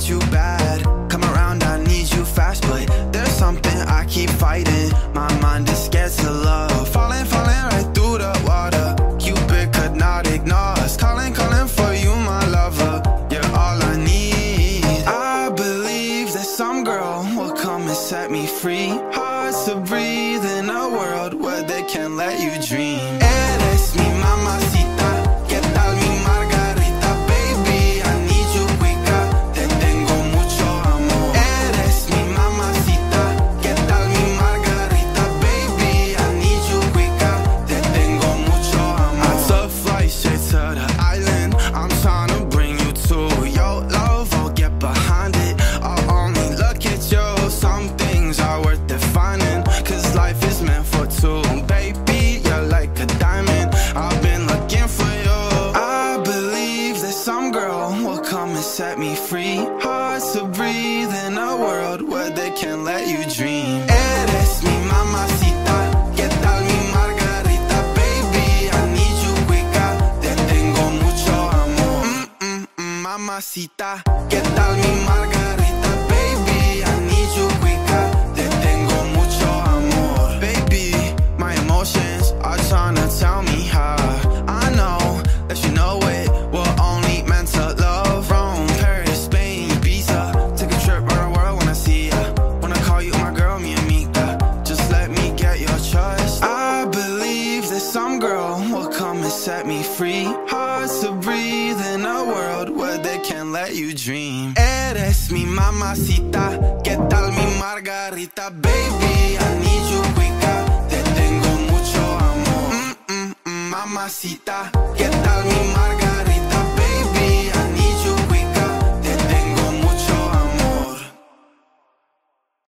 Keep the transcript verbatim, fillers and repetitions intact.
want you bad. Come around, I need you fast, but there's something I keep fighting. My mind is scared to love. Falling, falling right through the water. Cupid could not ignore us. Calling, calling for you, my lover. You're all I need. I believe that some girl will come and set me free. Hard to breathe in a world where they can't let you dream. Eres mi mamacita. ¿Qué tal mi margarita, baby? I need you quica. Te tengo mucho amor. Eres mi mamacita. ¿Qué tal mi margarita, baby? I need you quica. Te tengo mucho amor. I took flight straight to the island. I'm trying to bring you to your love. I'll get behind it. I'll only look at you. Some things are worth defining. Cause life is meant for two. Baby, you're like a diamond. I've been looking for you. I believe that some girl will come and set me free. Hard to breathe in a world where they can't let you dream. Eres mi mamacita. ¿Qué tal mi margarita, baby? I need you quica. Te tengo mucho amor. Mm, mm, mm, mamacita. ¿Qué tal mi margarita, baby? I need you quica. Te tengo mucho amor. Baby, my emotions are trying to tell me how. I know that you know it. We're only meant to love. Rome, Paris, Spain, Ibiza. Take a trip around the world when I see ya. Wanna call you my girl, mi amiga. Just let me get your trust. I believe that some girl will come and set me free. Hard to breathe in a world where they can't let you dream. Eres mi mamacita. ¿Qué tal mi margarita, baby? I need you quica. Te tengo mucho amor. Mm, mm, mm, mamacita. ¿Qué tal mi margarita?